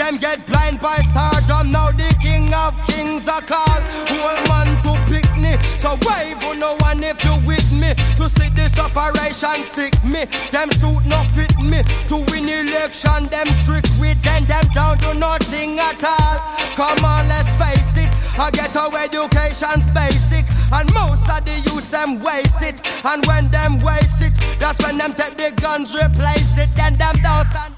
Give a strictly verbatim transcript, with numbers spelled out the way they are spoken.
Them get blind by stardom. Now the king of kings are called. Whole man to pick me. So wave on no one if you with me. To see this operation sick me. Them suit not fit me. To win election, them trick with them. Them down to nothing at all. Come on, let's face it. I get our education's basic. And most of the youth them waste it. And when them waste it, that's when them take the guns, replace it. Then them don't stand.